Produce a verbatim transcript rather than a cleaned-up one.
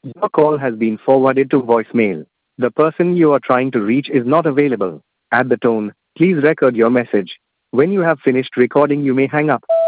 Your call has been forwarded to voicemail. The person you are trying to reach is not available. At the tone, please record your message. When you have finished recording, you may hang up.